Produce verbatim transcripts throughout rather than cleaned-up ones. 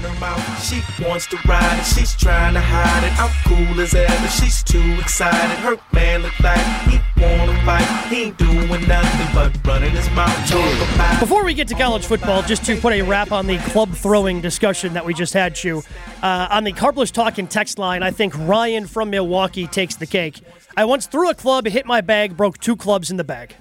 her mouth. She wants to ride it, she's trying to hide it. I'm cool as ever, she's too excited. Her man look like he wanna fight. He ain't doing nothing but running his mouth. Talk about. Before we get to college football, just to put a wrap on the club throwing discussion that we just had, Chew, uh, on the Carbless Talking text line, I think Ryan from Milwaukee takes the cake. I once threw a club, hit my bag, broke two clubs in the bag.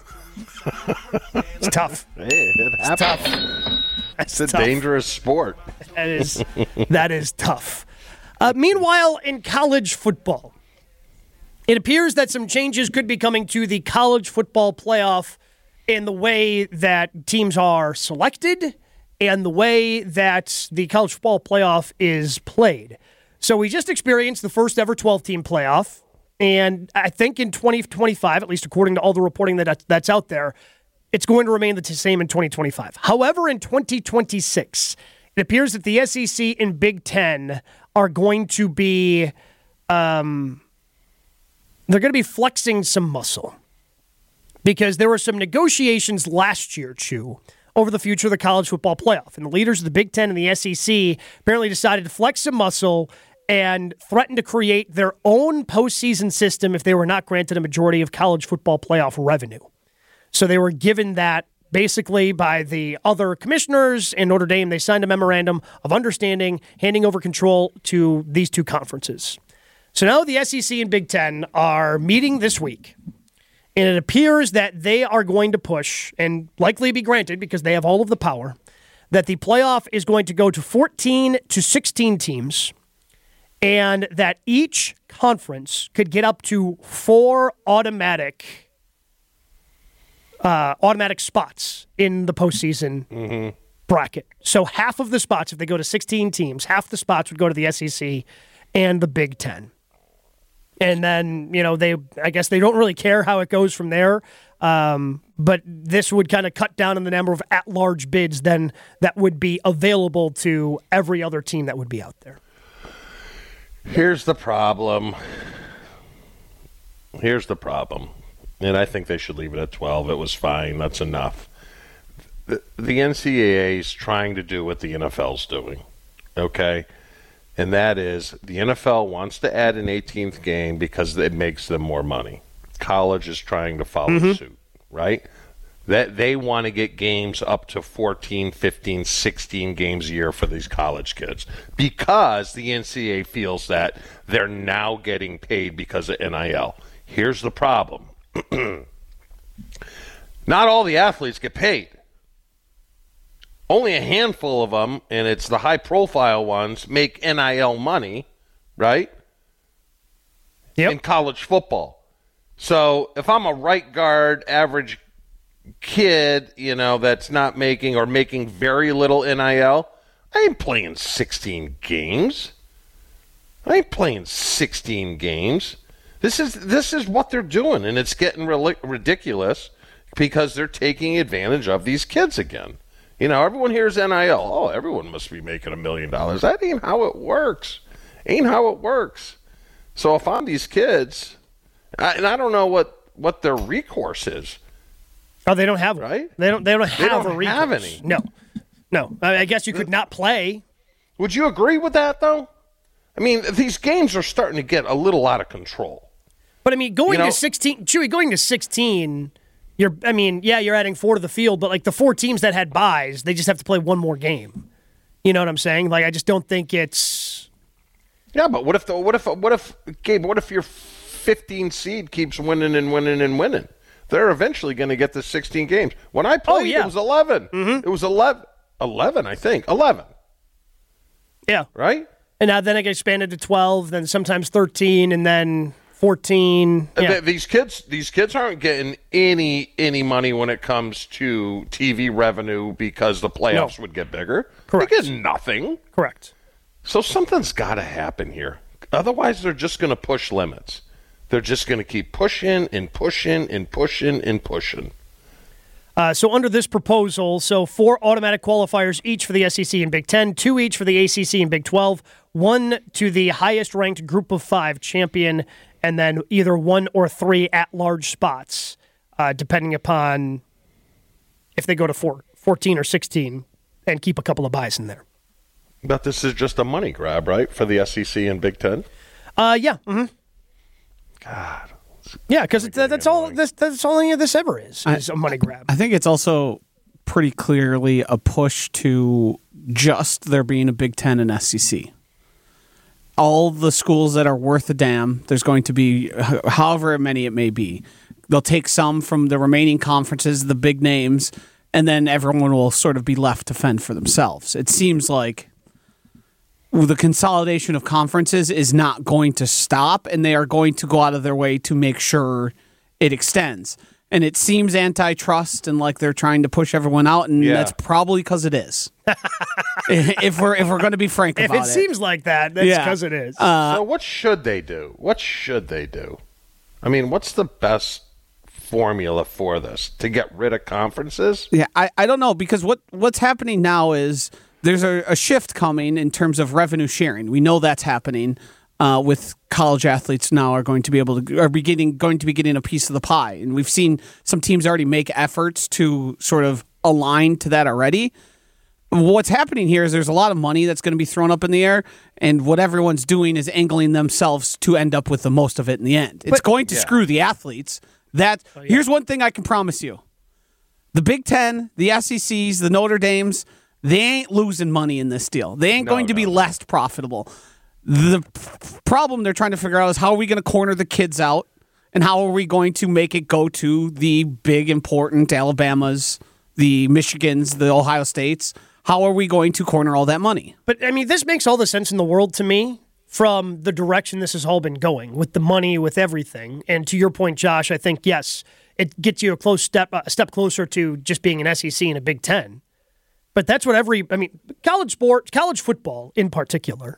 It's tough. Hey, it it's tough. That's it's a tough. dangerous sport. That is, that is tough. Uh, meanwhile, in college football, it appears that some changes could be coming to the college football playoff in the way that teams are selected and the way that the college football playoff is played. So we just experienced the first ever twelve-team playoff, and I think in twenty twenty-five, at least according to all the reporting that that's out there, it's going to remain the same in twenty twenty-five. However, in twenty twenty-six, it appears that the S E C and Big Ten are going to be, um, they're going to be flexing some muscle. Because there were some negotiations last year, Chew, over the future of the college football playoff. And the leaders of the Big Ten and the S E C apparently decided to flex some muscle and threaten to create their own postseason system if they were not granted a majority of college football playoff revenue. So they were given that basically by the other commissioners in Notre Dame. They signed a memorandum of understanding, handing over control to these two conferences. So now the S E C and Big Ten are meeting this week. And it appears that they are going to push, and likely be granted because they have all of the power, that the playoff is going to go to fourteen to sixteen teams, and that each conference could get up to four automatic uh, automatic spots in the postseason mm-hmm. bracket. So half of the spots, if they go to sixteen teams, half the spots would go to the S E C and the Big Ten. And then, you know, they, I guess they don't really care how it goes from there. Um, but this would kind of cut down on the number of at-large bids then that would be available to every other team that would be out there. Here's the problem. Here's the problem. And I think they should leave it at twelve. It was fine. That's enough. The, the N C double A is trying to do what the N F L's doing. Okay? And that is, the N F L wants to add an eighteenth game because it makes them more money. College is trying to follow mm-hmm. suit, right? That they want to get games up to fourteen, fifteen, sixteen games a year for these college kids because the N C double A feels that they're now getting paid because of N I L. Here's the problem. Not all the athletes get paid. Only a handful of them, and it's the high-profile ones, make N I L money, right? Yep. In college football. So if I'm a right guard, average kid, you know, that's not making or making very little N I L, I ain't playing sixteen games. I ain't playing sixteen games. This is this is what they're doing, and it's getting re- ridiculous because they're taking advantage of these kids again. You know, everyone hears N I L. Oh, everyone must be making a million dollars. That ain't how it works. Ain't how it works. So if I'm these kids, I, and I don't know what, what their recourse is. Oh, they don't have one. Right? They don't. They don't have they don't a recourse. have any. No, no. I, I guess you could not play. Would you agree with that, though? I mean, these games are starting to get a little out of control. But I mean, going you know, to sixteen, Chewy, going to sixteen. You're, I mean, yeah, you're adding four to the field, but like the four teams that had buys, they just have to play one more game. You know what I'm saying? Like, I just don't think it's. Yeah, but what if the what if what if Gabe? What if your fifteen seed keeps winning and winning and winning? They're eventually going to get the sixteen games. When I played, oh, yeah. it was eleven. Mm-hmm. It was eleven. Eleven, I think. Eleven. Yeah. Right. And now then it gets expanded to twelve, then sometimes thirteen, and then fourteen. Yeah. These kids, these kids aren't getting any any money when it comes to T V revenue because the playoffs no. would get bigger. Correct. They get nothing. Correct. So something's got to happen here. Otherwise, they're just going to push limits. They're just going to keep pushing and pushing and pushing and pushing. Uh, so under this proposal, so four automatic qualifiers each for the S E C and Big Ten, two each for the A C C and Big twelve, one to the highest-ranked group of five champion, and then either one or three at-large spots, uh, depending upon if they go to four, fourteen or sixteen and keep a couple of buys in there. But this is just a money grab, right, for the S E C and Big Ten? Uh, yeah. Mm-hmm. God. Yeah, because that's all. This, that's all any of this ever is. Is I, a money grab. I think it's also pretty clearly a push to just there being a Big Ten and S E C. All the schools that are worth a damn, there's going to be however many it may be. They'll take some from the remaining conferences, the big names, and then everyone will sort of be left to fend for themselves. It seems like the consolidation of conferences is not going to stop, and they are going to go out of their way to make sure it extends. And it seems antitrust and like they're trying to push everyone out, and yeah. that's probably because it is. if we're if we're going to be frank if about it. If it seems like that, that's because yeah. it is. Uh, so what should they do? What should they do? I mean, what's the best formula for this? To get rid of conferences? Yeah, I, I don't know, because what, what's happening now is there's a, a shift coming in terms of revenue sharing. We know that's happening. Uh, with college athletes now are going to be able to are be getting, going to be getting a piece of the pie, and we've seen some teams already make efforts to sort of align to that already. What's happening here is there's a lot of money that's going to be thrown up in the air, and what everyone's doing is angling themselves to end up with the most of it in the end. It's but, going to yeah. screw the athletes. That oh, yeah. Here's one thing I can promise you: the Big Ten, the S E Cs, the Notre Dames, they ain't losing money in this deal. They ain't no, going to no, be no. less profitable. The problem they're trying to figure out is how are we going to corner the kids out, and how are we going to make it go to the big, important Alabamas, the Michigans, the Ohio States. How are we going to corner all that money? But, I mean, this makes all the sense in the world to me from the direction this has all been going, with the money, with everything. And to your point, Josh, I think, yes, it gets you a close step, a step closer to just being an S E C and a Big Ten. But that's what every, I mean, college sports, college football in particular,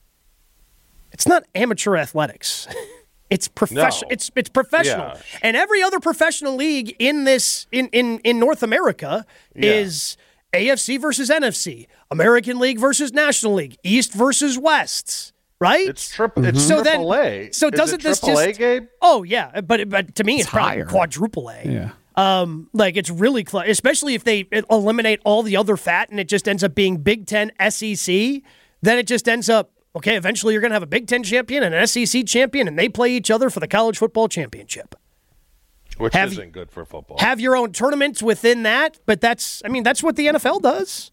it's not amateur athletics. It's professional. No. It's it's professional, yeah. And every other professional league in this in in, in North America yeah. is A F C versus N F C, American League versus National League, East versus West. Right? It's triple. It's mm-hmm. triple A. So is doesn't it this triple just? A, Gabe? Oh yeah, but but to me it's, it's probably higher. Quadruple A. Yeah. Um, like it's really close, especially if they eliminate all the other fat and it just ends up being Big Ten, S E C. Then it just ends up. Okay, eventually you're going to have a Big Ten champion and an S E C champion, and they play each other for the college football championship. Which have, isn't good for football. Have your own tournaments within that, but that's, I mean, that's what the N F L does.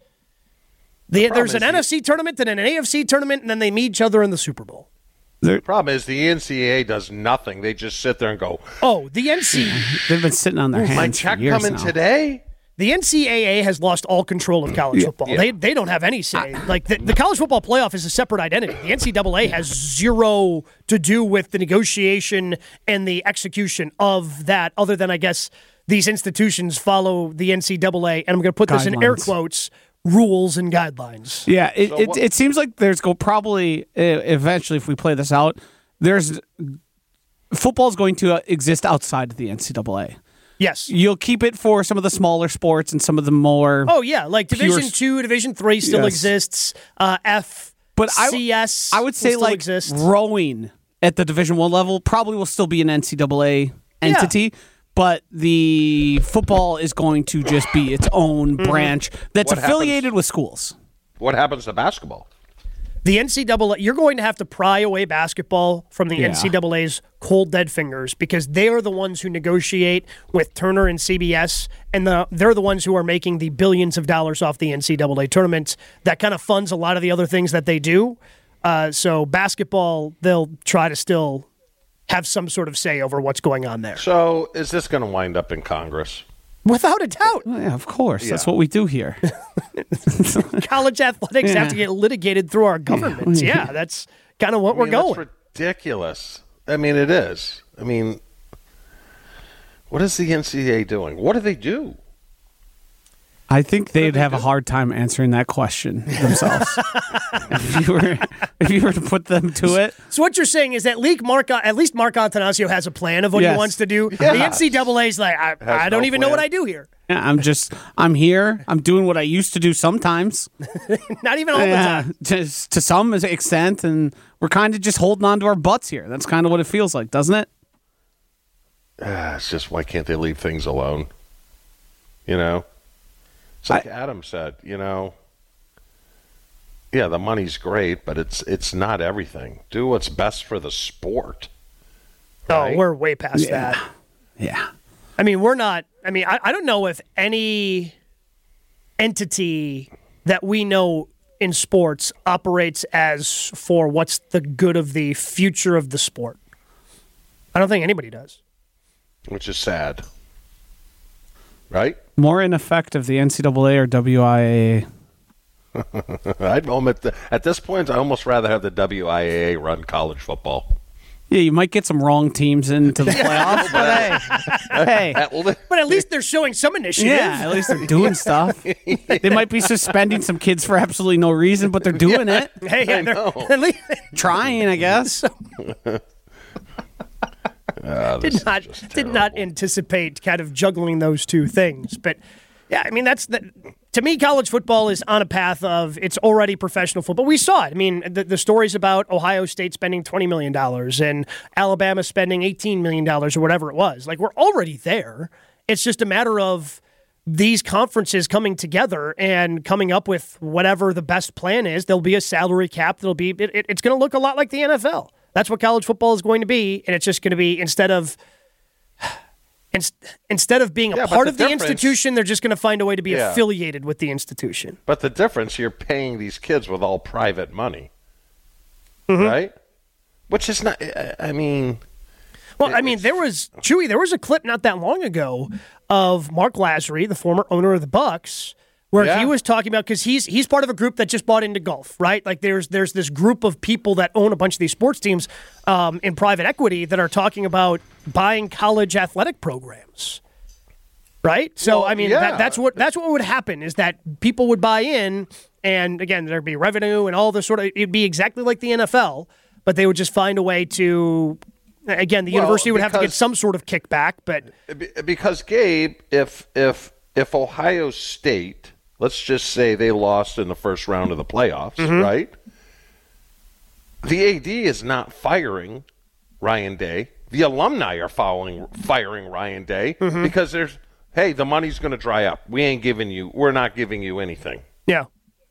The, the there's an N F C tournament and an A F C tournament, and then they meet each other in the Super Bowl. The problem is the N C double A does nothing. They just sit there and go, oh, the N C double A. They've been sitting on their hands my check for years coming now. today? The N C double A has lost all control of college football. Yeah. They they don't have any say. Like the, the college football playoff is a separate identity. The N C double A has zero to do with the negotiation and the execution of that, other than I guess these institutions follow the N C double A, and I'm going to put this guidelines. in air quotes, rules and guidelines. Yeah, it so it, it seems like there's go probably uh, eventually if we play this out, there's football is going to exist outside of the N C double A. Yes. You'll keep it for some of the smaller sports and some of the more... Oh, yeah. Like Division pure... two, Division three still yes. exists. Uh, F, but C S I, I would say like exist. rowing at the Division one level probably will still be an N C double A entity, yeah. but the football is going to just be its own mm-hmm. branch that's what affiliated happens, with schools. What happens to basketball? The N C double A, you're going to have to pry away basketball from the yeah. N C double A's cold, dead fingers because they are the ones who negotiate with Turner and C B S, and the, they're the ones who are making the billions of dollars off the N C double A tournament. That kind of funds a lot of the other things that they do. Uh, so basketball, they'll try to still have some sort of say over what's going on there. So is this going to wind up in Congress? Without a doubt. Well, yeah, of course. Yeah. That's what we do here. College athletics yeah. have to get litigated through our governments. Yeah, that's kind of what I we're mean, going. That's ridiculous. I mean, it is. I mean, what is the N C double A doing? What do they do? I think they'd they have do? a hard time answering that question themselves. if you were, if you were to put them to it. So what you're saying is that least Mark, at least Mark Antanasio has a plan of what yes. he wants to do. Yes. The N C double A's like, I, I don't no even plan. know what I do here. Yeah, I'm just, I'm here. I'm doing what I used to do sometimes. Not even all the uh, time. Just to some extent, and we're kind of just holding on to our butts here. That's kind of what it feels like, doesn't it? Uh, it's just, why can't they leave things alone? You know? It's like I, Adam said, you know, Yeah, the money's great, but it's it's not everything. Do what's best for the sport. Right? Oh, we're way past Yeah. that. Yeah. I mean, we're not. I mean, I, I don't know if any entity that we know in sports operates as for what's the good of the future of the sport. I don't think anybody does. Which is sad. Right? More in effect of the N C double A or W I A. I'd almost, at this point, I almost rather have the W I A A run college football. Yeah, you might get some wrong teams into the playoffs, but hey, hey. At li- But at least they're showing some initiative. Yeah, at least they're doing stuff. They might be suspending some kids for absolutely no reason, but they're doing it. Hey, yeah, they're, know. at least Trying, I guess. Ah, this did is not just did not terrible. anticipate kind of juggling those two things. But yeah, I mean that's the, to me, college football is on a path of it's already professional football. We saw it. I mean, the, the stories about Ohio State spending twenty million dollars and Alabama spending eighteen million dollars or whatever it was. Like, we're already there. It's just a matter of these conferences coming together and coming up with whatever the best plan is. There'll be a salary cap. There'll be it, it, it's going to look a lot like the N F L. That's what college football is going to be, and it's just going to be instead of in, instead of being a Yeah, but part the of the difference- institution, they're just going to find a way to be Yeah. affiliated with the institution. But the difference, you're paying these kids with all private money. Mm-hmm. Right? Which is not, I- I mean... Well, I mean, there was Chewy. There was a clip not that long ago of Mark Lazary, the former owner of the Bucks, where Yeah. he was talking about because he's he's part of a group that just bought into golf, right? Like there's there's this group of people that own a bunch of these sports teams um, in private equity that are talking about buying college athletic programs, right? So Well, I mean, yeah. that, that's what that's what would happen is that people would buy in, and again, there'd be revenue and all this sort of. It'd be exactly like the N F L, but they would just find a way to. Again, the Well, university would have to get because- some sort of kickback, but Be- Because, Gabe, if if if Ohio State, let's just say they lost in the first round of the playoffs, Mm-hmm. right? The A D is not firing Ryan Day. The alumni are following, firing Ryan Day Mm-hmm. because there's, hey, the money's going to dry up. We ain't giving you, we're not giving you anything. yeah.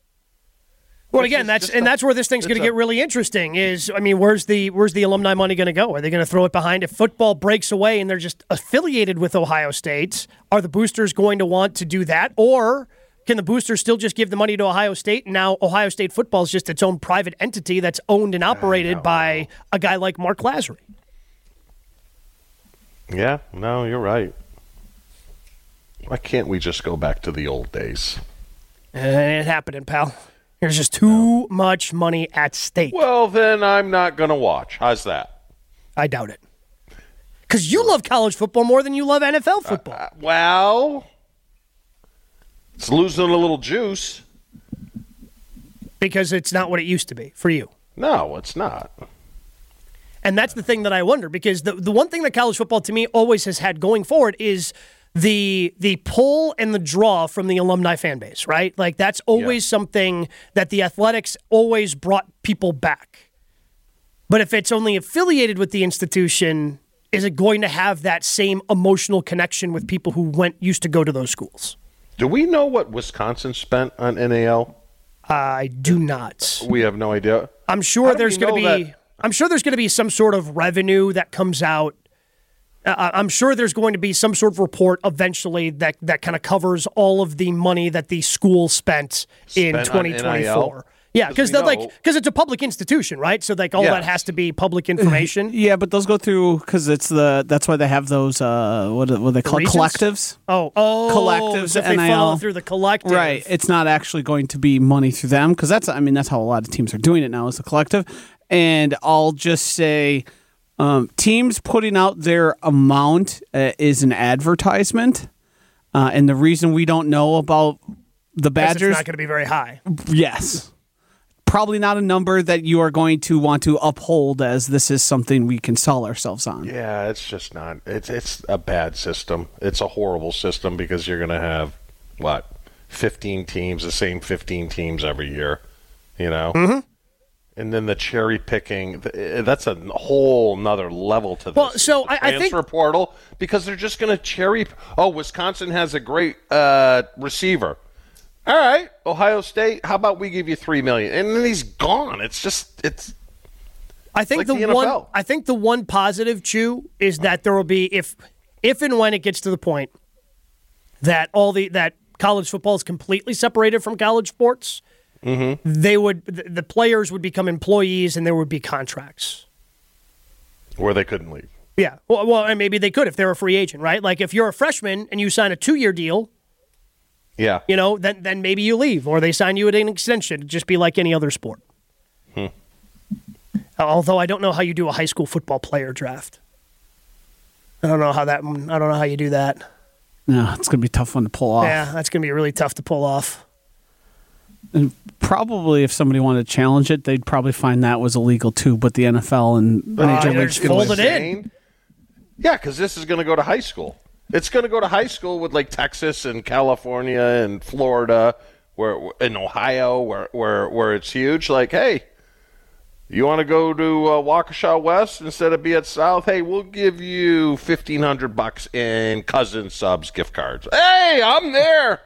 Well, Which again, is that's just and a- that's where this thing's going to it's a- get really interesting. Is I mean, where's the where's the alumni money going to go? Are they going to throw it behind if football breaks away and they're just affiliated with Ohio State? Are the boosters going to want to do that, or can the boosters still just give the money to Ohio State? And now Ohio State football is just its own private entity that's owned and operated by a guy like Mark Lazary. Yeah, no, you're right. Why can't we just go back to the old days? And it ain't happening, pal. There's just too much money at stake. Well, then I'm not going to watch. How's that? I doubt it. Because you love college football more than you love N F L football. Uh, well, it's losing a little juice. because it's not what it used to be for you. No, it's not. And that's the thing that I wonder, because the, the one thing that college football to me always has had going forward is the the pull and the draw from the alumni fan base, right? Like that's always Yeah. something that the Athletics always brought people back. But if it's only affiliated with the institution, is it going to have that same emotional connection with people who went used to go to those schools? Do we know what Wisconsin spent on N A L? I do not. We have no idea. I'm How sure do there's we going to know be. that- I'm sure there's going to be some sort of revenue that comes out. Uh, I'm sure there's going to be some sort of report eventually that that kind of covers all of the money that the school spent, in Spent on twenty twenty-four. N I L? Yeah, Because because we like know- because it's a public institution, right? So like all that Yes. has to be public information. Yeah, but those go through because it's the that's why they have those uh what what they call Regions? collectives. Oh, oh, Collectives, so if they N I L. follow it through the collective, Right. It's not actually going to be money through them because that's I mean that's how a lot of teams are doing it now is the collective. And I'll just say um, teams putting out their amount uh, is an advertisement. Uh, and the reason we don't know about the Because Badgers, it's not going to be very high. yes, probably not a number that you are going to want to uphold as this is something we can sell ourselves on. Yeah, it's just not. It's it's a bad system. It's a horrible system because you're going to have what fifteen teams, the same fifteen teams every year. You know. Mm-hmm. And then the cherry picking, th- that's a whole nother level to this. Well, so The I- I think- transfer portal, because they're just going to cherry. Oh, Wisconsin has a great uh, receiver. All right, Ohio State, how about we give you three million dollars? And then he's gone. It's just, it's I think like the, the N F L. one I think the one positive, Chew, is that there will be, if if and when it gets to the point that all the that college football is completely separated from college sports, mm-hmm. they would the players would become employees and there would be contracts. Where they couldn't leave. Yeah. Well, well, and maybe they could if they're a free agent, right? Like if you're a freshman and you sign a two-year deal, yeah, you know, then then maybe you leave or they sign you at an extension. It'd just be like any other sport. Hmm. Although I don't know how you do a high school football player draft. I don't know how that. I don't know how you do that. No, it's going to be a tough one to pull off. Yeah, that's going to be really tough to pull off. And probably if somebody wanted to challenge it, they'd probably find that was illegal too. But the N F L and Major they're League just fold it in. Insane. Yeah, because this is going to go to high school. It's going to go to high school with like Texas and California and Florida, where in Ohio, where where where it's huge. Like, hey, you want to go to uh, Waukesha West instead of be at South? Hey, we'll give you fifteen hundred bucks in Cousin Subs gift cards. Hey, I'm there.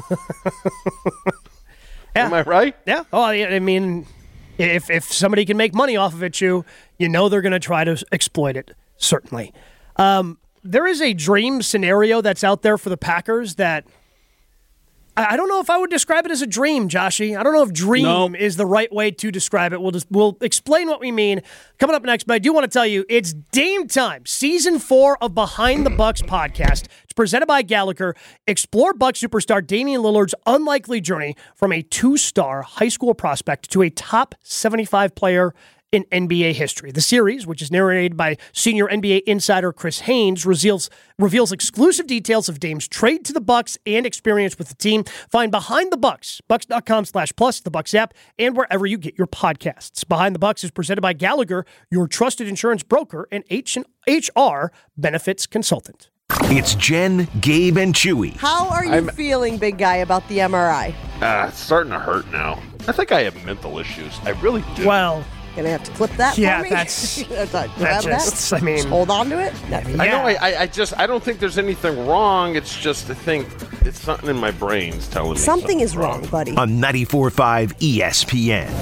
Yeah. Am I right? Yeah. Oh, I mean, if if somebody can make money off of it, you you know they're going to try to exploit it. Certainly. Um, there is a dream scenario that's out there for the Packers that I, I don't know if I would describe it as a dream, Joshy. I don't know if dream Nope. is the right way to describe it. We'll just we'll explain what we mean coming up next. But I do want to tell you, it's Dame time. Season four of Behind the Bucks podcast. It's presented by Gallagher. Explore Bucks superstar Damian Lillard's unlikely journey from a two-star high school prospect to a top seventy-five player in N B A history. The series, which is narrated by senior N B A insider Chris Haynes, reveals reveals exclusive details of Dame's trade to the Bucks and experience with the team. Find Behind the Bucks, bucks.com slash plus, the Bucks app, and wherever you get your podcasts. Behind the Bucks is presented by Gallagher, your trusted insurance broker and H R benefits consultant. It's Jen, Gabe, and Chewy. How are you I'm- feeling, big guy, about the M R I? Uh, it's starting to hurt now. I think I have mental issues. I really do. Well, Gonna have to clip that Yeah, for me? that's- You have to grab that just, I mean- Just hold on to it? I yeah. know. I, I, I just. I don't think there's anything wrong. It's just I think it's something in my brain's telling me Something is wrong, buddy. On ninety-four point five E S P N.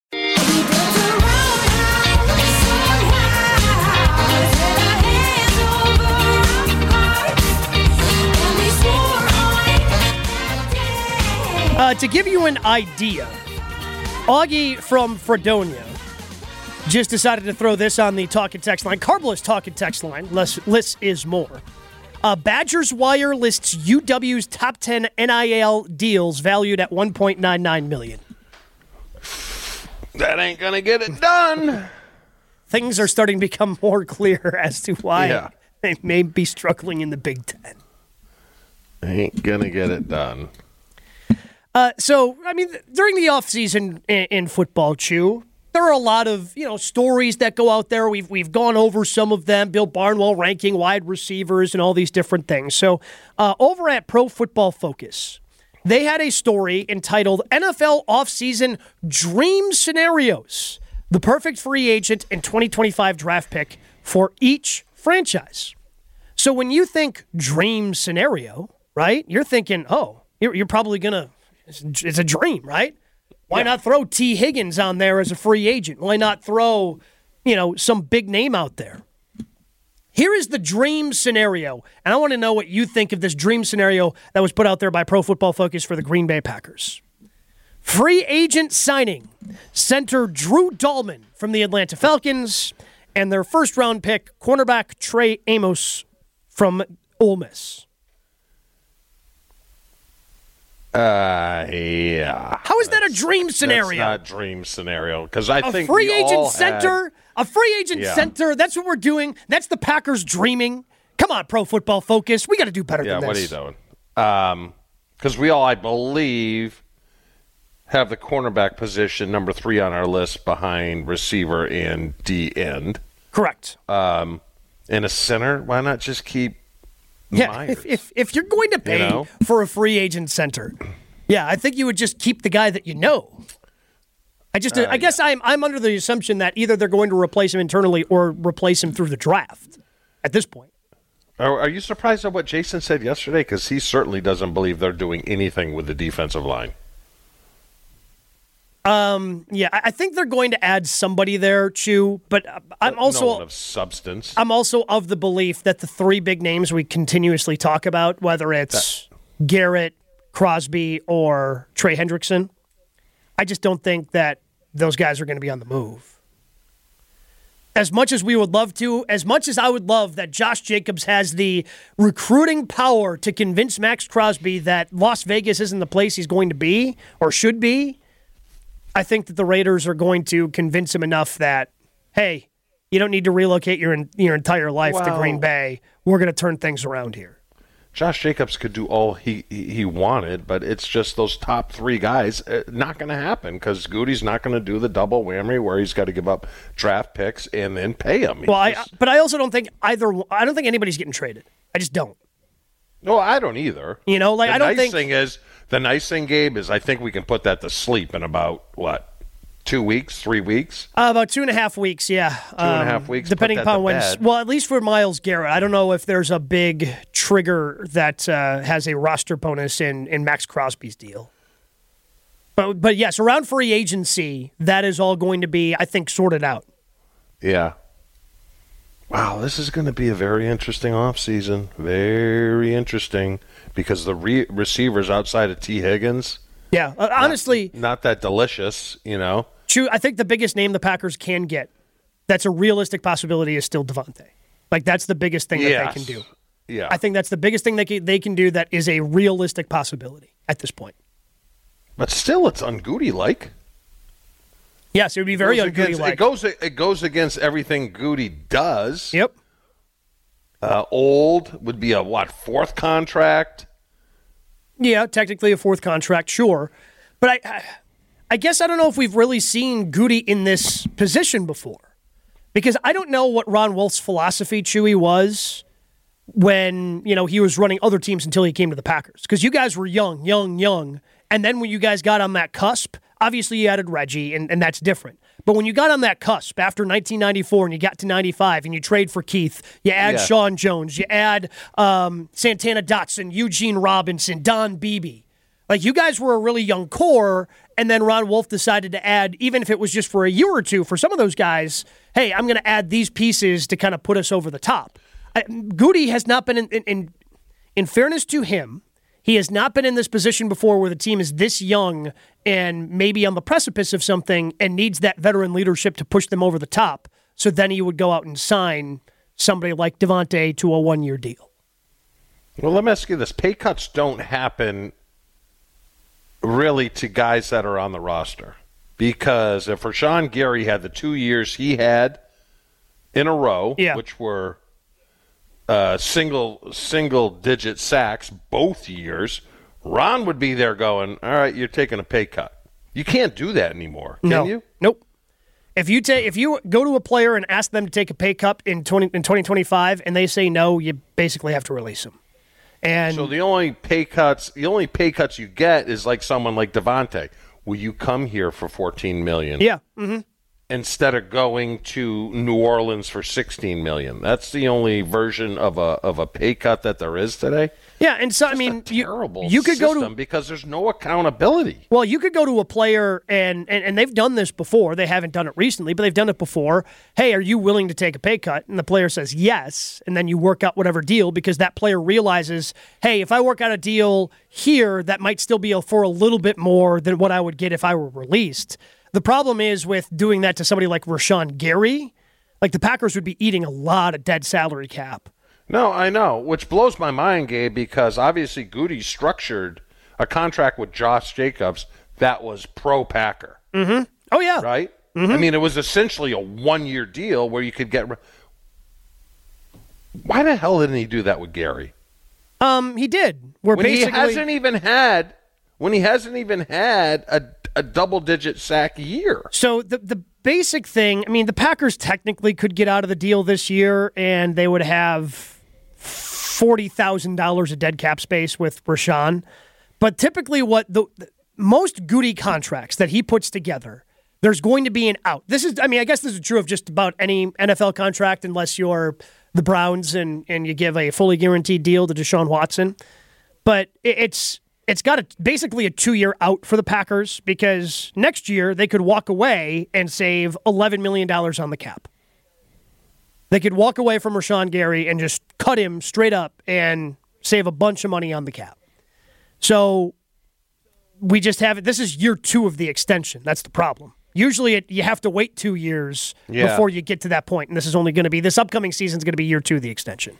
Uh, to give you an idea, Augie from Fredonia just decided to throw this on the talk and text line. Carbless talk and text line. Less, less is more. Uh, Badgers Wire lists U W's top ten N I L deals valued at one point nine nine million dollars. That ain't gonna get it done. Things are starting to become more clear as to why Yeah. they may be struggling in the Big Ten. Ain't gonna get it done. Uh, so, I mean, during the offseason in, in football, Chew, there are a lot of, you know, stories that go out there. We've we've gone over some of them. Bill Barnwell ranking wide receivers and all these different things. So, uh, over at Pro Football Focus, they had a story entitled N F L Offseason Dream Scenarios, the perfect free agent and twenty twenty-five draft pick for each franchise. So when you think dream scenario, right, you're thinking, oh, you're, you're probably going to, it's, it's a dream, right? Why not throw T. Higgins on there as a free agent? Why not throw, you know, some big name out there? Here is the dream scenario, and I want to know what you think of this dream scenario that was put out there by Pro Football Focus for the Green Bay Packers. Free agent signing, center Drew Dahlman from the Atlanta Falcons, and their first-round pick, cornerback Trey Amos from Ole Miss. Uh, yeah. How is that a dream scenario? That's not dream scenario because I A think free we agent all center, a free agent Yeah. center. That's what we're doing. That's the Packers dreaming. Come on, Pro Football Focus. We got to do better Had, yeah. than this. What are you doing? Um, because we all, I believe, have the cornerback position number three on our list behind receiver and D end. Correct. Um, and a center. Why not just keep? Yeah, Myers? if, if if you're going to pay You know? for a free agent center, yeah, I think you would just keep the guy that you know. I just, Uh, I guess I'm I'm under the assumption that either they're going to replace him internally or replace him through the draft. At this point, Are, are you surprised at what Jason said yesterday? Because he certainly doesn't believe they're doing anything with the defensive line. Um, yeah, I I think they're going to add somebody there, Chew. But I'm But also no one of substance. I'm also of the belief that the three big names we continuously talk about, whether it's Garrett, Crosby, or Trey Hendrickson, I just don't think that those guys are going to be on the move. As much as we would love to, as much as I would love that Josh Jacobs has the recruiting power to convince Max Crosby that Las Vegas isn't the place he's going to be or should be, I think that the Raiders are going to convince him enough that, hey, you don't need to relocate your your entire life to Well- Green Bay. We're going to turn things around here. Josh Jacobs could do all he he he wanted, but it's just those top three guys uh, not going to happen because Goody's not going to do the double whammy where he's got to give up draft picks and then pay him. He Well, I, just- but I also don't think either. I don't think anybody's getting traded. I just don't. no, I don't either. You know, like the I don't nice think. thing is the nice thing, Gabe, is I think we can put that to sleep in about what two weeks, three weeks. Uh, about two and a half weeks, yeah. Two and a half weeks, depending put that upon to when. bed. Well, at least for Myles Garrett, I don't know if there's a big trigger that uh, has a roster bonus in in Max Crosby's deal. But but yes, around free agency, that is all going to be, I think, sorted out. Yeah. Wow, this is going to be a very interesting offseason. Very interesting because the re- receivers outside of T. Higgins, Yeah, uh, honestly, not that delicious, you know. true. I think the biggest name the Packers can get, that's a realistic possibility, is still Devontae. Like that's the biggest thing that Yes. they can do. Yeah. I think that's the biggest thing they can, they can do that is a realistic possibility at this point. But still, it's un-Goody-like. Yes, it would be very Goes against- un-Goody-like. It goes, it goes against everything Goody does. Yep. Uh, old would be a, what, fourth contract? Yeah, technically a fourth contract, sure. But I, I, I guess I don't know if we've really seen Goody in this position before. Because I don't know what Ron Wolf's philosophy, Chewy, was when, you know, he was running other teams until he came to the Packers. Because you guys were young, young, young. And then when you guys got on that cusp, obviously you added Reggie, and, and that's different. But when you got on that cusp after nineteen ninety-four and you got to ninety-five and you trade for Keith, you add Yeah. Sean Jones, you add um, Santana Dotson, Eugene Robinson, Don Beebe. Like, you guys were a really young core, and then Ron Wolf decided to add, even if it was just for a year or two, for some of those guys, hey, I'm going to add these pieces to kind of put us over the top. I, Goody has not been, in, in, in, in fairness to him, he has not been in this position before where the team is this young and maybe on the precipice of something and needs that veteran leadership to push them over the top. So then he would go out and sign somebody like Devontae to a one-year deal. Well, let me ask you this. Pay cuts don't happen really to guys that are on the roster. Because if Rashawn Gary had the two years he had in a row, Yeah. which were uh, single single digit sacks both years, Ron would be there going, all right, you're taking a pay cut. You can't do that anymore, can no. you? Nope. If you take if you go to a player and ask them to take a pay cut in twenty in twenty twenty-five and they say no, you basically have to release them. And So the only pay cuts, the only pay cuts you get is like someone like Devontae. Will you come here for fourteen million dollars? yeah, mm-hmm. instead of going to New Orleans for sixteen million dollars? That's the only version of a of a pay cut that there is today. yeah, and so I It's mean, a you, terrible you could go system to because there's no accountability. well, you could go to a player and, and and they've done this before. They haven't done it recently, but they've done it before. Hey, are you willing to take a pay cut? And the player says yes, and then you work out whatever deal because that player realizes, hey, if I work out a deal here, that might still be for a little bit more than what I would get if I were released. The problem is with doing that to somebody like Rashawn Gary, like the Packers would be eating a lot of dead salary cap. No, I know, which blows my mind, Gabe, because obviously Goody structured a contract with Josh Jacobs that was pro-Packer, Mm-hmm. Oh, yeah. right? Mm-hmm. I mean, it was essentially a one-year deal where you could get. Why the hell didn't he do that with Gary? Um, he did. We're When he basically hasn't even had, when he hasn't even had a, a double-digit sack year. So the the basic thing, I mean, the Packers technically could get out of the deal this year, and they would have forty thousand dollars of dead cap space with Rashawn. But typically what the, the most Goody contracts that he puts together, there's going to be an out. This is, I mean, I guess this is true of just about any N F L contract unless you're the Browns and, and you give a fully guaranteed deal to Deshaun Watson. But it, it's it's got a, basically a two-year out for the Packers because next year they could walk away and save eleven million dollars on the cap. They could walk away from Rashawn Gary and just cut him straight up and save a bunch of money on the cap. So we just have it. This is year two of the extension. That's the problem. Usually it, you have to wait two years yeah. before you get to that point, and this is only going to be, this upcoming season is going to be year two of the extension.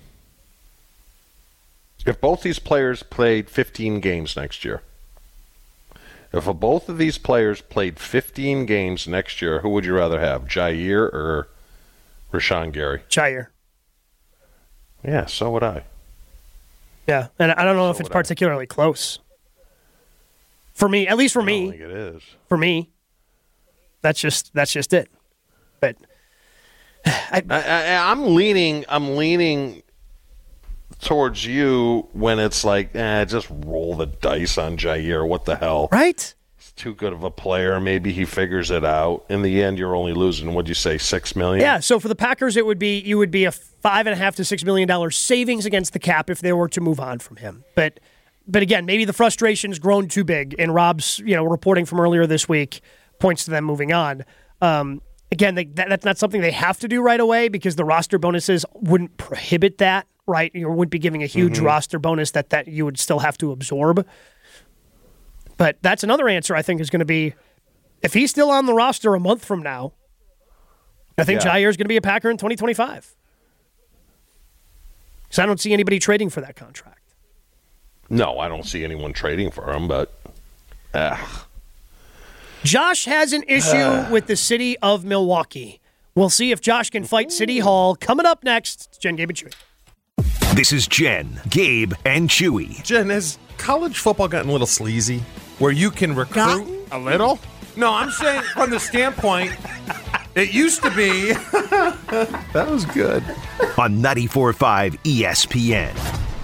If both these players played fifteen games next year, if both of these players played fifteen games next year, who would you rather have, Jair or Rashawn Gary? Jair. Yeah, so would I. Yeah, and I don't know So if it's would I. particularly close. For me, at least for I me. don't think it is. For me. That's just that's just it. But I, I, I, I'm leaning. I'm leaning towards you when it's like, eh, just roll the dice on Jair. What the hell? right? He's too good of a player. Maybe he figures it out. In the end, you're only losing. What'd you say? Six million? Yeah. So for the Packers, it would be you would be a five and a half to six million dollars savings against the cap if they were to move on from him. But but again, maybe the frustration's grown too big. And Rob's you know reporting from earlier this week points to them moving on. Um, again, they, that, that's not something they have to do right away because the roster bonuses wouldn't prohibit that, right? You wouldn't be giving a huge mm-hmm. roster bonus that, that you would still have to absorb. But that's another answer I think is going to be, if he's still on the roster a month from now, I think yeah. Jair is going to be a Packer in twenty twenty-five. Because I don't see anybody trading for that contract. No, I don't see anyone trading for him, but... Uh. Josh has an issue with the city of Milwaukee. We'll see if Josh can fight City Hall. Coming up next, it's Jen, Gabe, and Chewy. This is Jen, Gabe, and Chewy. Jen, has college football gotten a little sleazy? Where you can recruit Gotten? a little? No, I'm saying from the standpoint, it used to be. That was good. On ninety-four point five E S P N.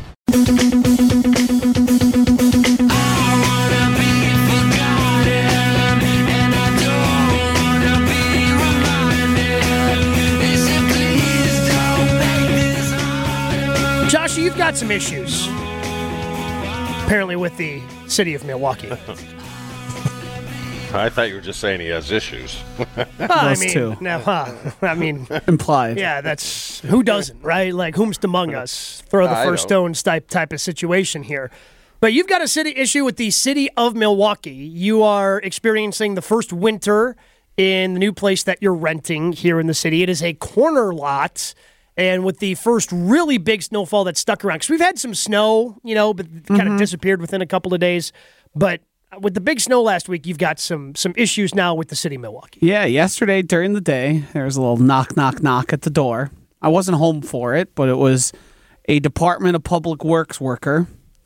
Josh, you've got some issues, apparently, with the city of Milwaukee. I thought you were just saying he has issues. Well, I Those mean, two. no, huh? I mean, Implied. yeah, that's who doesn't, right? Like, whomst among us? Throw the I first don't. stone type type of situation here. But you've got a city issue with the city of Milwaukee. You are experiencing the first winter in the new place that you're renting here in the city. It is a corner lot. And with the first really big snowfall that stuck around, because we've had some snow, you know, but kind Mm-hmm. of disappeared within a couple of days. But with the big snow last week, you've got some some issues now with the city of Milwaukee. Yeah, yesterday during the day, there was a little knock, knock, knock at the door. I wasn't home for it, but it was a Department of Public Works worker.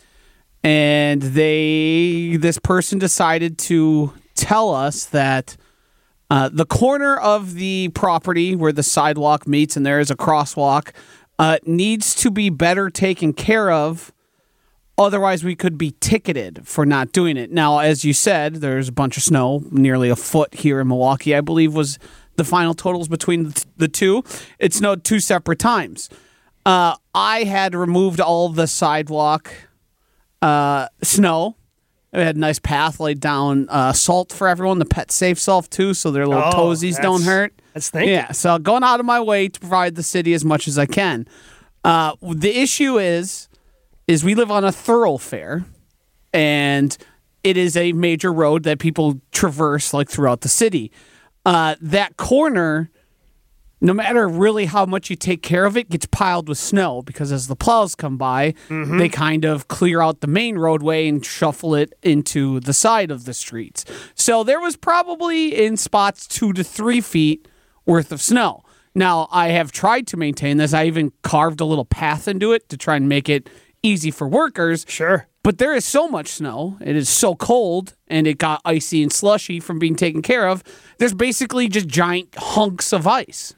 And they, this person decided to tell us that uh, the corner of the property where the sidewalk meets and there is a crosswalk uh, needs to be better taken care of. Otherwise, we could be ticketed for not doing it. Now, as you said, there's a bunch of snow, nearly a foot here in Milwaukee, I believe was the final totals between the two. It snowed two separate times. Uh, I had removed all the sidewalk uh, snow. I had a nice path laid down, uh, salt for everyone, the pet safe salt too, so their little Oh, toesies don't that's- hurt. that's thinking. Yeah, so going out of my way to provide the city as much as I can. Uh, the issue is, is we live on a thoroughfare, and it is a major road that people traverse like throughout the city. Uh, that corner, no matter really how much you take care of it, gets piled with snow because as the plows come by, Mm-hmm. they kind of clear out the main roadway and shuffle it into the side of the streets. So there was probably in spots two to three feet worth of snow. Now, I have tried to maintain this. I even carved a little path into it to try and make it easy for workers. Sure. But there is so much snow. It is so cold, and it got icy and slushy from being taken care of. There's basically just giant hunks of ice.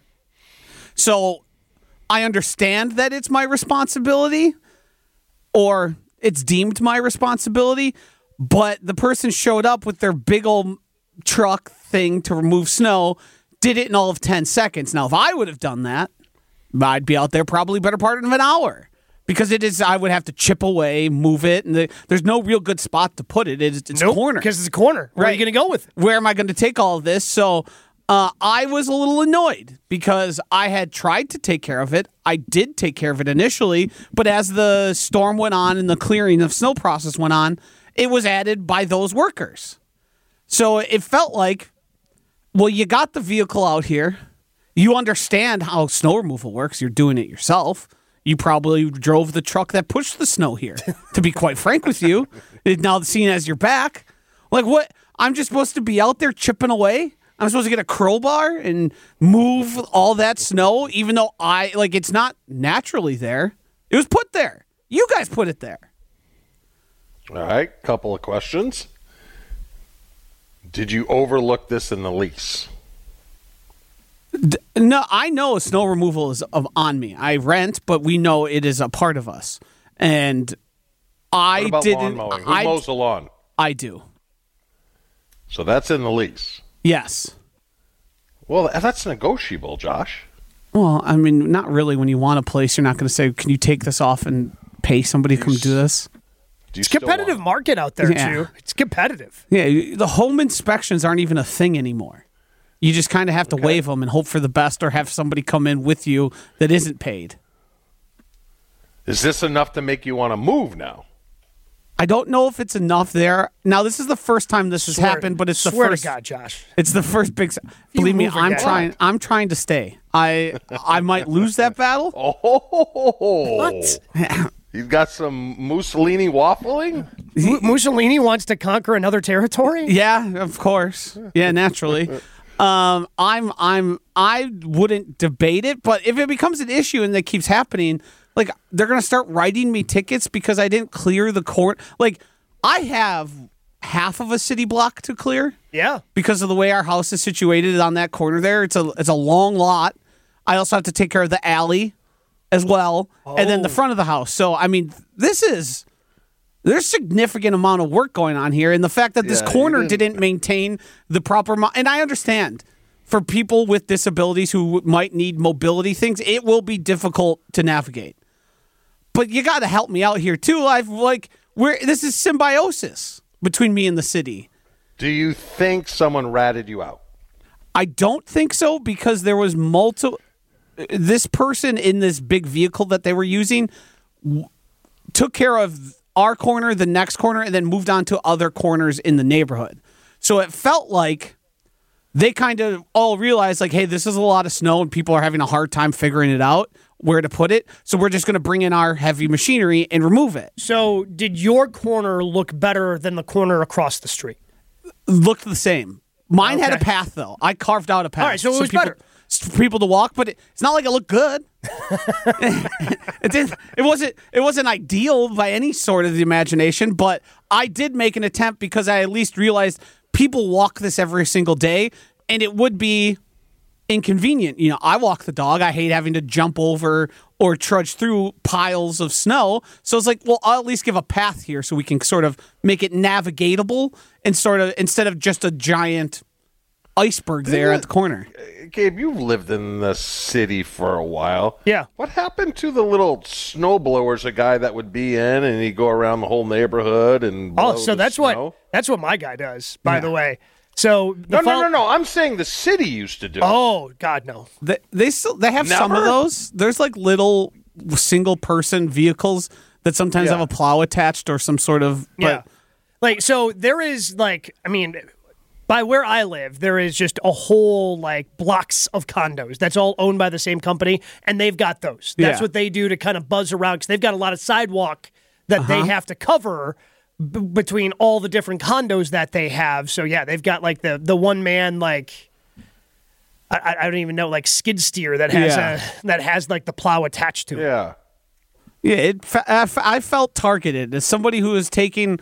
So I understand that it's my responsibility, or it's deemed my responsibility, but the person showed up with their big old truck thing to remove snow, did it in all of ten seconds. Now, if I would have done that, I'd be out there probably better part of an hour because it is. I would have to chip away, move it, and the, there's no real good spot to put it. It's, it's Nope, corner because it's a corner. Where are you Right. going to go with it? Where am I going to take all of this? So uh, I was a little annoyed because I had tried to take care of it. I did take care of it initially, but as the storm went on and the clearing of snow process went on, it was added by those workers. So it felt like, well, you got the vehicle out here. You understand how snow removal works. You're doing it yourself. You probably drove the truck that pushed the snow here, to be quite frank with you. Now seen as your back. Like, what? I'm just supposed to be out there chipping away? I'm supposed to get a crowbar and move all that snow, even though I, like, it's not naturally there. It was put there. You guys put it there. All right, couple of questions. Did you overlook this in the lease? D- No, I know snow removal is of, on me. I rent, but we know it is a part of us. And I What about didn't. lawn mowing? Who I, mows the lawn? I do. So that's in the lease. Yes. Well, that's negotiable, Josh. Well, I mean, not really. When you want a place, you're not going to say, "Can you take this off and pay somebody to come do this?" Do you It's still competitive want market out there, Yeah. too. It's competitive. Yeah, you- the home inspections aren't even a thing anymore. You just kind of have to waive them and hope for the best, or have somebody come in with you that isn't paid. it? Is this enough to make you want to move now? I don't know if it's enough there. Now, this is the first time this has Swear- happened, but it's the swear first. to God, Josh. It's the first big. you Believe me, move I'm again- trying. I'm trying to stay. I I might lose that battle. Oh, What? You've got some Mussolini waffling? Mu- Mussolini wants to conquer another territory? Yeah, of course. Yeah, naturally. Um, I'm I'm I wouldn't debate it, but if it becomes an issue and that keeps happening, like they're gonna start writing me tickets because I didn't clear the court. Like I have half of a city block to clear Yeah. because of the way our house is situated on that corner there. It's a it's a long lot. I also have to take care of the alley as well, and then the front of the house. So I mean, this is there's significant amount of work going on here, and the fact that this Yeah, you corner didn't- didn't maintain the proper mo- and I understand for people with disabilities who might need mobility things, it will be difficult to navigate. But you got to help me out here too. I've like we're this is symbiosis between me and the city. Do you think someone ratted you out? I don't think so because there was multiple. This person in this big vehicle that they were using w- took care of our corner, the next corner, and then moved on to other corners in the neighborhood. So it felt like they kind of all realized, like, hey, this is a lot of snow and people are having a hard time figuring it out where to put it. So we're just going to bring in our heavy machinery and remove it. So, did your corner look better than the corner across the street? Looked the same. Mine had a Okay. path, though. I carved out a path. All right, so it was people, better. For people to walk, but it, it's not like it looked good. it didn't. It wasn't. It wasn't ideal by any sort of the imagination. But I did make an attempt because I at least realized people walk this every single day, and it would be inconvenient. You know, I walk the dog. I hate having to jump over or trudge through piles of snow. So it's like, well, I'll at least give a path here so we can sort of make it navigatable and sort of instead of just a giant iceberg there at the corner. Gabe, you've lived in the city for a while. Yeah. What happened to the little snow blowers? A guy that would be in and he'd go around the whole neighborhood and blow Oh, so the that's snow? what that's what my guy does, by the way. So the No, no, fol- no, no. I'm saying the city used to do it. Oh God, no. They, they still they have some of Never? those. There's like little single person vehicles that sometimes Yeah. have a plow attached or some sort of. But Yeah. Like, so there is, like, I mean, by where I live, there is just a whole, like, blocks of condos. That's all owned by the same company, and they've got those. That's Yeah. what they do to kind of buzz around, because they've got a lot of sidewalk that Uh-huh. they have to cover b- between all the different condos that they have. So, yeah, they've got, like, the, the one-man, like, I, I don't even know, like, skid steer that has, Yeah. a, that has like, the plow attached to it. Yeah. Yeah, it, fe- I fe- I felt targeted as somebody who is taking.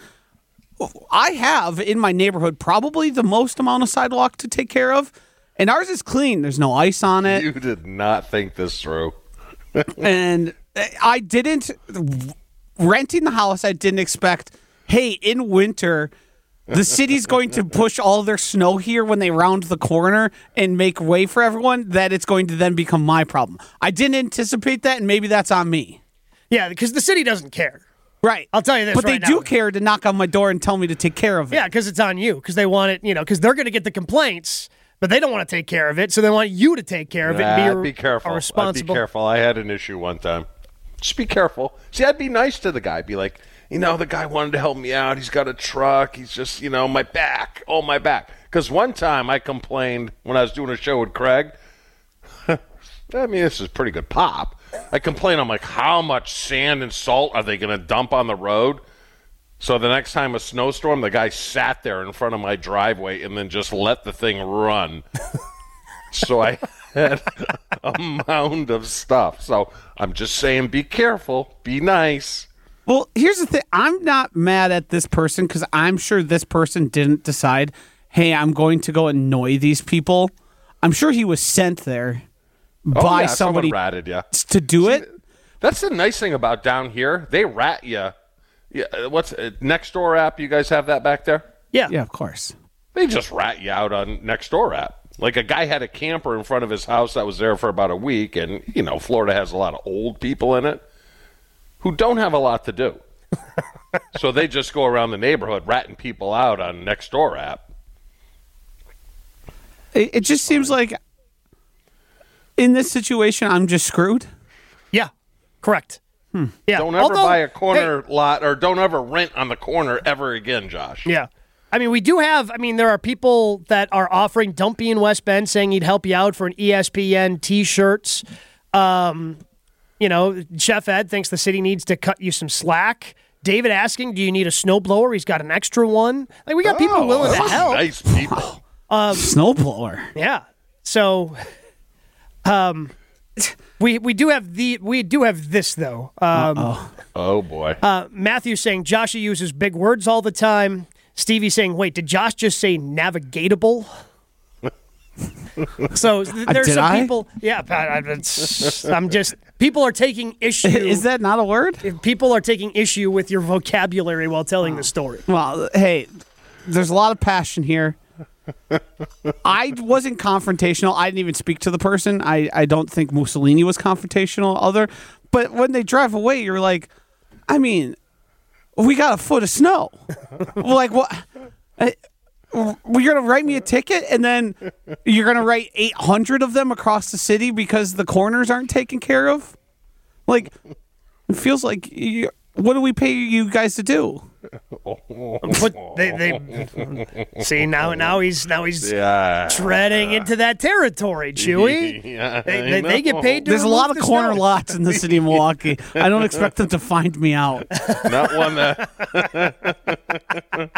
I have in my neighborhood probably the most amount of sidewalk to take care of, and ours is clean. There's no ice on it, You did not think this through. and I didn't renting the house. I didn't expect. Hey, in winter, the city's going to push all their snow here when they round the corner and make way for everyone, that it's going to then become my problem. I didn't anticipate that, and maybe that's on me. Yeah, because the city doesn't care. Right. I'll tell you this But right they do now. care to knock on my door and tell me to take care of it. Yeah, because it's on you. Because they want it, you know, because they're going to get the complaints, but they don't want to take care of it, so they want you to take care of it and Nah, be, be careful. a I'd responsible. be careful. I had an issue one time. Just be careful. See, I'd be nice to the guy. Be like, you know, the guy wanted to help me out. He's got a truck. He's just, you know, my back. Oh, my back. Because one time I complained when I was doing a show with Craig. I mean, this is pretty good pop. I complained. I'm like, how much sand and salt are they going to dump on the road? So the next time a snowstorm, the guy sat there in front of my driveway and then just let the thing run. So I had a mound of stuff. So I'm just saying, be careful. Be nice. Well, here's the thing. I'm not mad at this person because I'm sure this person didn't decide, hey, I'm going to go annoy these people. I'm sure he was sent there Oh, by yeah, somebody someone ratted you. to do See, it. That's the nice thing about down here. They rat you. Yeah, what's uh, Nextdoor app? You guys have that back there? Yeah. Yeah, of course. They just rat you out on Nextdoor app. Like a guy had a camper in front of his house that was there for about a week, and you know Florida has a lot of old people in it who don't have a lot to do. So they just go around the neighborhood ratting people out on Nextdoor app. It, it just seems like in this situation, I'm just screwed. Yeah, correct. Hmm. Yeah. Don't ever Although- buy a corner hey, lot, or don't ever rent on the corner ever again, Josh. Yeah. I mean, we do have, I mean, there are people that are offering Dumpy in West Bend saying he'd help you out for an E S P N T-shirts. Um, you know, Chef Ed thinks the city needs to cut you some slack. David asking, do you need a snowblower? He's got an extra one. Like, we got people Oh, willing to those help. Nice people. Snowblower. Yeah. So, um, we we do have the we do have this though. Um, Oh boy. uh, Matthew saying Joshy uses big words all the time. Stevie saying, "Wait, did Josh just say navigatable?" So th- there's did some I? people. Yeah, I, I- it's, I'm just people are taking issue. Is that not a word? People are taking issue with your vocabulary while telling the story. Well, hey, there's a lot of passion here. I wasn't confrontational. I didn't even speak to the person. I, I don't think Mussolini was confrontational other. But when they drive away, you're like, I mean, we got a foot of snow. Like, what? I, you're going to write me a ticket and then you're going to write eight hundred of them across the city because the corners aren't taken care of? Like, it feels like, you, what do we pay you guys to do? But they, they see now now he's now he's Yeah. treading into that territory, Chewy. Yeah, They, I they, they get know. paid to There's a remove lot of the corner snow. lots in the city of Milwaukee. I don't expect them to find me out. Not one that.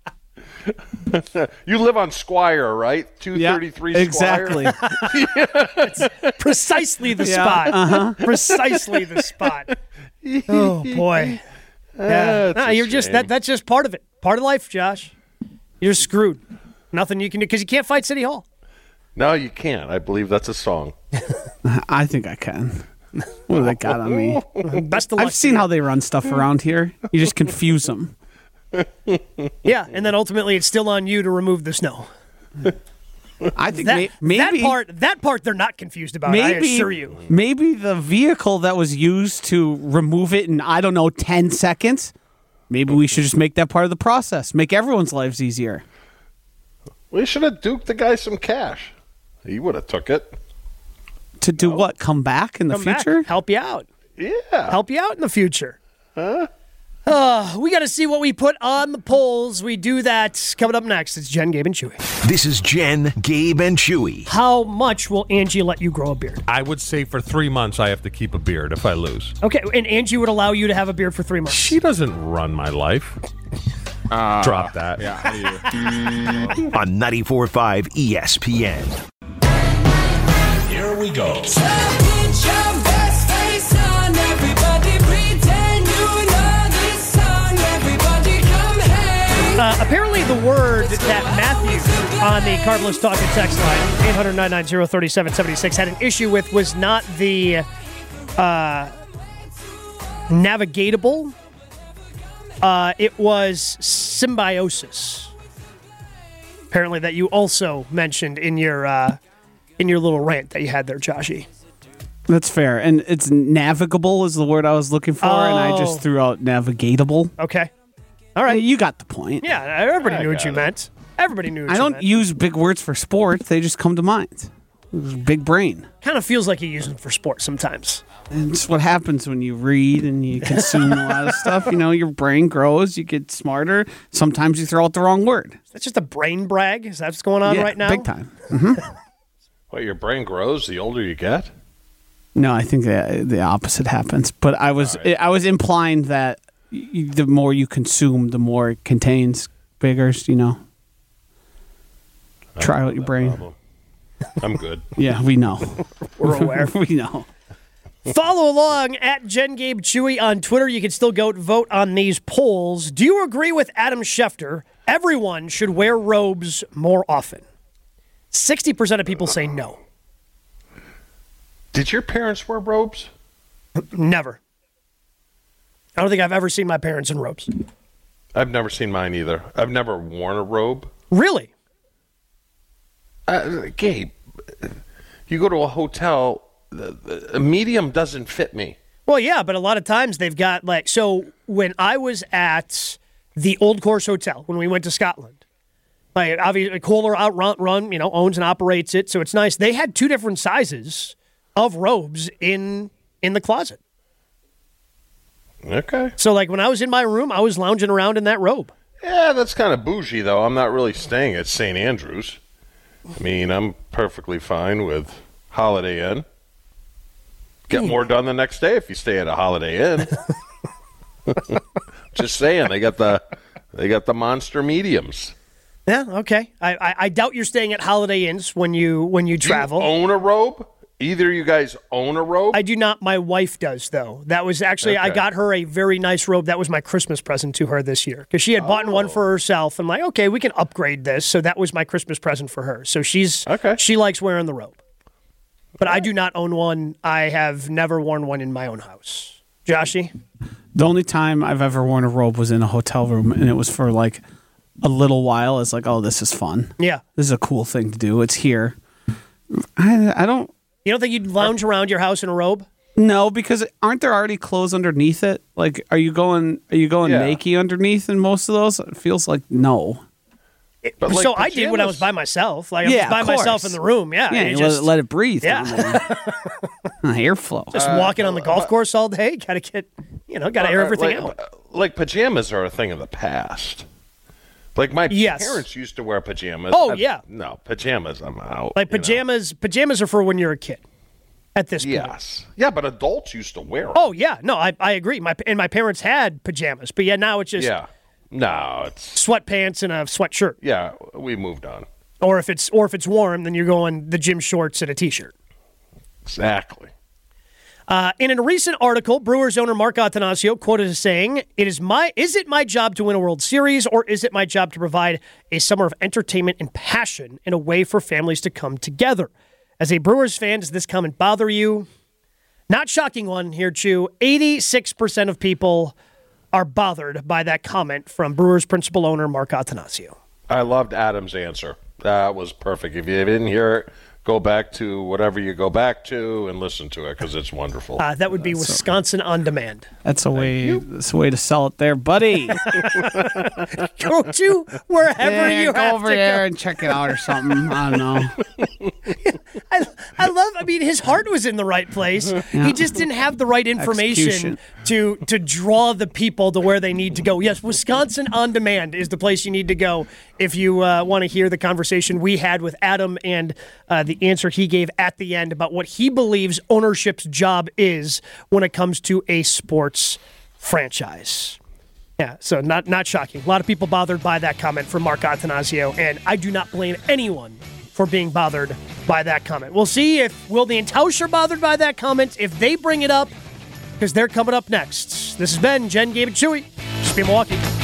You live on Squire, right? two thirty-three Squire. exactly. Precisely the Yeah, spot. uh-huh. Precisely the spot. Oh boy. Yeah. That's No, a you're just that shame. that's just part of it. Part of life, Josh. You're screwed. Nothing you can do because you can't fight City Hall. No, you can't. I believe that's a song. I think I can. What do they got on me? Best of luck. I've seen how they run stuff around here. You just confuse them. Yeah, and then ultimately it's still on you to remove the snow. I think That, may- maybe that part that part they're not confused about, I maybe assure you. maybe the vehicle that was used to remove it in I don't know ten seconds. Maybe we should just make that part of the process. Make everyone's lives easier. We should have duked the guy some cash. He would have took it. To do what? Come back in the Come back, future? help you out. Yeah. Help you out in the future. Huh? Uh, we got to see what we put on the polls. We do that coming up next. It's Jen, Gabe, and Chewy. This is Jen, Gabe, and Chewy. How much will Angie let you grow a beard? I would say for three months I have to keep a beard if I lose. Okay, and Angie would allow you to have a beard for three months. She doesn't run my life. Drop that. On ninety-four point five E S P N. Here we go. Uh, apparently, the word that Matthew on the Cardinals Talking text line, eight hundred, nine nine zero, three seven seven six, had an issue with was not the uh, navigatable. Uh, it was symbiosis. Apparently, that you also mentioned in your uh, in your little rant that you had there, Joshy. That's fair. And it's navigable is the word I was looking for, Oh. and I just threw out navigatable. Okay. All right. You got the point. Yeah, everybody I knew what got you it. meant. Everybody knew what I you don't meant. use big words for sport. They just come to mind. Big brain. Kind of feels like you use them for sports sometimes. And it's what happens when you read and you consume a lot of stuff. You know, your brain grows, you get smarter. Sometimes you throw out the wrong word. That's just a brain brag. Is that what's going on Yeah, right now? big time. What, your brain grows the older you get? No, I think the, the opposite happens. But I was I was implying that y- the more you consume, the more it contains bigger, you know. Try out your brain. Problem. I'm good. Yeah, we know. We're aware. we know. Follow along at Jen Gabe Chewy on Twitter. You can still go vote on these polls. Do you agree with Adam Schefter? Everyone should wear robes more often. sixty percent of people say no. Did your parents wear robes? Never. I don't think I've ever seen my parents in robes. I've never seen mine either. I've never worn a robe. Really? Uh, Gabe, you go to a hotel, the, the, a medium doesn't fit me. Well, yeah, but a lot of times they've got like, so when I was at the Old Course Hotel, when we went to Scotland, like obviously Kohler Outrun, run, you know, owns and operates it, so it's nice. They had two different sizes of robes in in the closet. Okay. So like when I was in my room, I was lounging around in that robe. Yeah, that's kind of bougie, though. I'm not really staying at Saint Andrews. I mean, I'm perfectly fine with Holiday Inn. Get more done the next day if you stay at a Holiday Inn. Just saying, they got the they got the monster mediums. Yeah, okay. I, I I doubt you're staying at Holiday Inns when you when you Do travel. you own a robe? Either of you guys own a robe? I do not. My wife does, though. That was actually, I Okay. got her a very nice robe. That was my Christmas present to her this year because she had bought one for herself. I'm like, okay, we can upgrade this. So that was my Christmas present for her. So she's Okay. she likes wearing the robe. But I do not own one. I have never worn one in my own house. Joshy? The only time I've ever worn a robe was in a hotel room, and it was for like a little while. It's like, oh, this is fun. Yeah. This is a cool thing to do. It's here. I, I don't You don't think you'd lounge around your house in a robe? know because aren't there already clothes underneath it? Like, are you going? Are you going Yeah. naked underneath in most of those? It feels like no. But like so I did when I was pajamas- by myself. Like I Yeah, was by of myself course. in the room. Yeah. Yeah, you you just, let, let it breathe. Yeah. down there. Airflow. just walking on the golf course all day. Got to get, you know, got to air Uh, everything like, out. Like pajamas are a thing of the past. Like my Yes. parents used to wear pajamas. Oh, I've- yeah. No, pajamas, I'm out. Like you know. pajamas, pajamas are for when you're a kid. At this point. Yes. Yeah, but adults used to wear them. Oh yeah, no, I, I agree. My and my parents had pajamas, but yeah, now it's just Yeah. No, it's sweatpants and a sweatshirt. yeah. We moved on. Or if it's or if it's warm, then you're going the gym shorts and a t-shirt. Exactly. Uh, in a recent article, Brewers owner Mark Attanasio quoted as saying, "It is my is it my job to win a World Series, or is it my job to provide a summer of entertainment and passion in a way for families to come together?" As a Brewers fan, does this comment bother you? Not shocking one here, Chew. eighty-six percent of people are bothered by that comment from Brewers principal owner Mark Attanasio. I loved Adam's answer. That was perfect. If you didn't hear it, go back to whatever you go back to and listen to it because it's wonderful. Uh, that would be Wisconsin On Demand. That's a way. That's a way to sell it there, buddy. Go to wherever Yeah, you go have over to there go. and check it out or something. I don't know. I, I love. I mean, his heart was in the right place. He just didn't have the right information Execution. to to draw the people to where they need to go. Yes, Wisconsin On Demand is the place you need to go if you uh, want to hear the conversation we had with Adam and uh, the answer he gave at the end about what he believes ownership's job is when it comes to a sports franchise. Yeah, so not not shocking. A lot of people bothered by that comment from Mark Attanasio, and I do not blame anyone for being bothered by that comment. We'll see if Wilde and Tausch are bothered by that comment, if they bring it up, because they're coming up next. This has been Jen, Gabe, and Chewy. Just be Milwaukee.